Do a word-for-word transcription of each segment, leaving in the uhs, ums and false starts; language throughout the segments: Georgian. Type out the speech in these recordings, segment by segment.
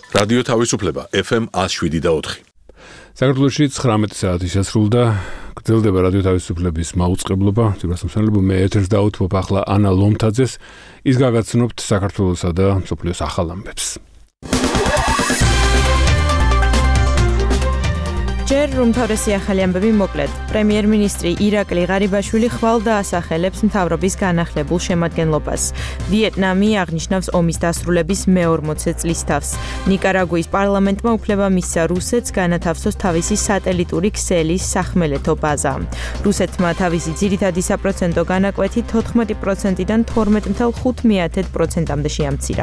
რადიო თავისუფლება ეფ ემ one oh seven და four. საქართველოში ცხრამეტი საათი შესრულდა. გრძელდება რადიო თავისუფლების მაუწყებლობა. თვითმსახურებო მე ეთერს დაუთმობ ახლა ანა ლომთაძეს. ის გაგაცნობთ საქართველოსა და მსოფლიოს ახალ ამბებს. ჯერ უმთავრესი ახალი ამბები მოკლედ. პრემიერ-მინისტრი ირაკლი ღარიბაშვილი ხვალ დაასახელებს მთავრობის განახლებულ შემადგენლობას. ვიეტნამი აღნიშნავს ომის დასრულების მეორმოცე წლის თავს. ნიკარაგუის პარლამენტმა უფლება მისცა რუსეთს განათავსოს თავისი სატელიტური ქსელის სახმელეთო ბაზა. რუსეთმა თავისი ძირითადი საპროცენტო განაკვეთი თოთხმეტი პროცენტიდან თორმეტ ათეულ ხუთ პროცენტამდე შეამცირა.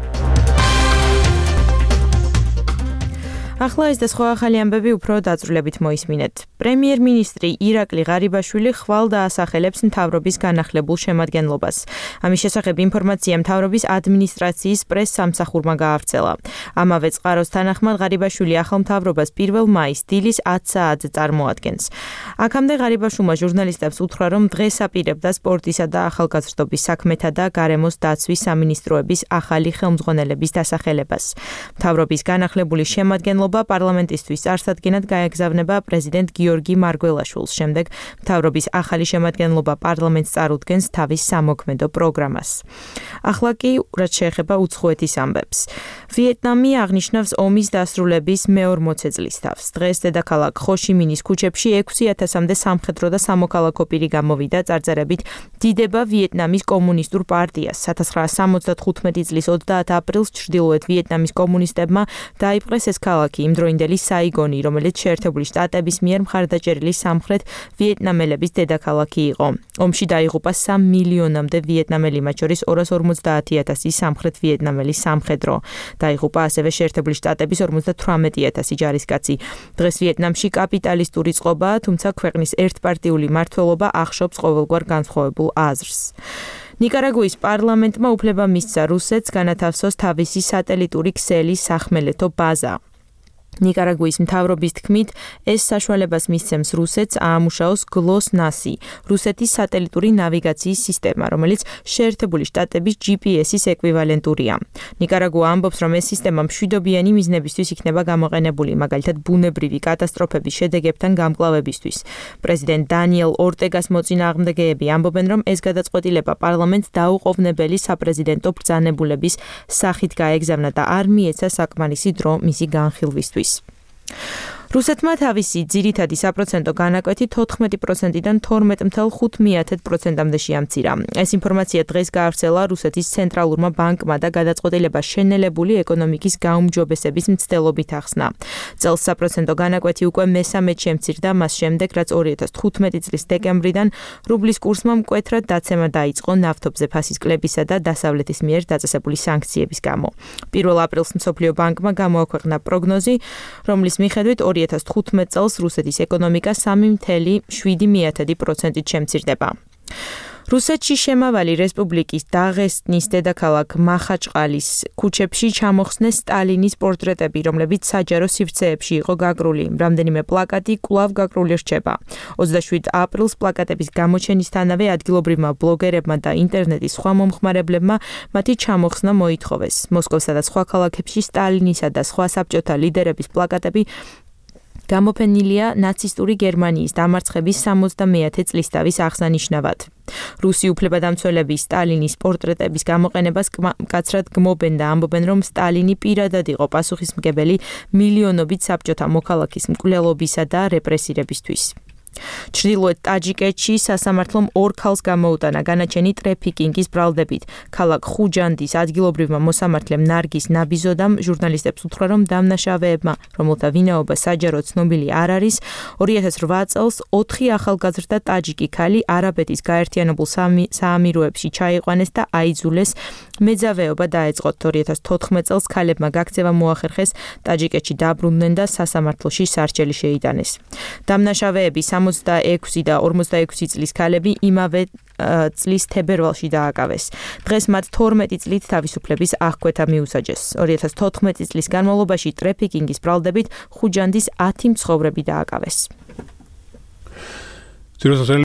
ახლა ეს და სხვა ახალი ამბები უფრო დაწვრილებით მოისმინეთ. პრემიერ-მინისტრი ირაკლი ღარიბაშვილი ხვალ დაასახელებს მთავრობის განახლებულ შემადგენლობას. ამის შესახებ ინფორმაცია მთავრობის ადმინისტრაციის პრეს-სამსახურმა გაავრცელა. ამავე წყაროს თანახმად ღარიბაშვილი ახალ მთავრობას პირველ მაისს დილის ათ საათზე წარმოადგენს. აქამდე ღარიბაშვილმა ჟურნალისტებს უთხრა, რომ დღეს აპირებდა სპორტისა და ახალგაზრდობის საქმეთა და გარემოს დაცვის სამინისტროების ახალი ხელმძღვანელების დასახელებას. მთავრობის განახლებული შემადგენლობა პარლამენტისთვის წარსადგენად გაეგზავნება პრეზიდენტ გიორგი მარგველაშვილს. შემდეგ მთავრობის ახალი შემადგენლობა პარლამენტს წარუდგენს თავის სამოქმედო პროგრამას. ახლა კი რაც შეეხება უცხოეთის ამბებს. ვიეტნამი აღნიშნავს ომის დასრულების მეორმოცე წლის თავს. დღეს დედაქალაქ ხოშიმინის ქუჩებში ექვსი ათასამდე სამხედრო და სამოქალაქო პირი გამოვიდა წარწერებით დიდება ვიეტნამის კომუნისტურ პარტიას. ათას ცხრაასა სამოცდათხუთმეტი წლის ოცდაათ აპრილს ჩრდილოეთ ვიეტნამის კომუნისტებმა დაიპყრეს ეს ქალაქი. იმდროინდელი საიგონი, რომელიც შეერთებული შტატების მიერ მხარდაჭერილი სამხრეთ ვიეტნამელების დედაქალაქი იყო. ომში დაიღუპა სამ მილიონამდე ვიეტნამელი, მათ შორის ორას ორმოცდაათი ათასი სამხრეთ ვიეტნამელი სამხედრო. დაიღუპა ასევე შეერთებული შტატების ორმოცდათვრამეტი ათასი ჯარისკაცი. დღეს ვიეტნამში კაპიტალისტური წყობაა, თუმცა ქვეყნის ერთპარტიული მმართველობა ახშობს ყოველგვარ განსხვავებულ აზრს. ნიკარაგუის პარლამენტმა უფლება მისცა რუსეთს განათავსოს თავისი სატელიტური ქსელის სახმელეთო ბაზა. ნიკარაგუის მთავრობის თქმით, ეს საშუალებას მისცემს რუსეთს აამუშაოს გლოს-ნასი, რუსეთის სატელიტური ნავიგაციის სისტემა, რომელიც შეერთებული შტატების ჯი პი ეს-ის ეკვივალენტურია. ნიკარაგუა ამბობს, რომ ეს სისტემა მშვიდობიანი მიზნებისთვის იქნება გამოყენებული, მაგალითად ბუნებრივი კატასტროფების შედეგებთან გამკლავებისთვის. პრეზიდენტ დანიელ ორტეგას მოწინააღმდეგეები ამბობენ, რომ ეს გადაწყვეტილება პარლამენტს დაუყოვნებელი საპრეზიდენტო ბრძანებულების სახით გაეგზავნა და არ მიეცა საკმარისი დრო მისი განხილვისთვის. რუსეთმა თავისი ძირითადი საპროცენტო განაკვეთი თოთხმეტი პროცენტიდან თორმეტ ათეულ ხუთ პროცენტამდე შეამცირა. ეს ინფორმაცია დღეს გაავრცელა რუსეთის ცენტრალურმა ბანკმა და გადაწყვეტილება შენელებული ეკონომიკის გაუმჯობესების მცდელობით ახსნა. წელს საპროცენტო განაკვეთი უკვე მესამედ შემცირდა მას შემდეგ, რაც ორი ათას თხუთმეტი წლის დეკემბრიდან რუბლის კურსმა მკვეთრად დაცემა დაიწყო ნავთობზე ფასის კლებისა და დასავლეთის მიერ დაწესებული სანქციების გამო. პირველ აპრილს მსოფლიო ბანკმა გამოაქვეყნა პროგნოზი, რომლის მიხედვით ორი ათას თხუთმეტ წელს რუსეთის ეკონომიკა სამი ათეული შვიდი პროცენტით შემცირდება. რუსეთში შემავალი რესპუბლიკის დაღესტნის დედაქალაქ მახაჩყალის ქუჩებში ჩამოხსნეს სტალინის პორტრეტები, რომლებიც საჯარო სივრცეებში იყო გაკრული. რამდენიმე პლაკატი კვლავ გაკრული რჩება. ოცდაშვიდ აპრილს პლაკატების გამოჩენისთანავე ადგილობრივმა ბლოგერებმა და ინტერნეტის სხვა მომხმარებლებმა მათი ჩამოხსნა მოითხოვეს. მოსკოვსა და სხვა ქალაქებში სტალინისა და სხვა საბჭოთა ლიდერების პლაკატები გამოფენილია ნაცისტური გერმანიის დამარცხების სამოცდამეათე წლისთავის აღსანიშნავად. რუსი უფლებადამცველები სტალინის პორტრეტების გამოყენებას მკაცრად გმობენ და ამბობენ, რომ სტალინი პირადად იყო პასუხისმგებელი მილიონობით საბჭოთა მოქალაქის მკვლელობისა და რეპრესირებისთვის. ჩრდილოეთ ტაჯიკეთში სასამართლომ ორ ქალს გამოუტანა განაჩენი ტრეფიკინგის ბრალდებით. ქალაქ ხუჯანდის ადგილობრივმა მოსამართლემ ნარგის ნაბიზოდამ ჟურნალისტებს უთხრა, რომ დამნაშავეებმა, რომელთა ვინაობა საჯაროდ ცნობილი არ არის, ორი ათას რვა წელს ოთხი ახალგაზრდა ტაჯიკი ქალი არაბეთის გაერთიანებულ საამიროებში ჩაიყვანეს და აიძულეს მეძავეობა დაეწყოთ. ორი ათას თოთხმეტ წელს ქალებმა გაქცევა მოახერხეს, ტაჯიკეთში დაბრუნდნენ და სასამართლოში სარჩელი შეიტანეს. დამნაშავეები სამოცდაექვსი და ორმოცდაექვსი წლის ქალები იმავე წლის თებერვალში დააკავეს. დღეს მათ თორმეტი წლით თავისუფლების აღკვეთა მიუსაჯეს. ორი ათას თოთხმეტი წლის განმავლობაში ტრეფიკინგის ბრალდებით ხუჯანდის ათი მცხოვრები დააკავეს.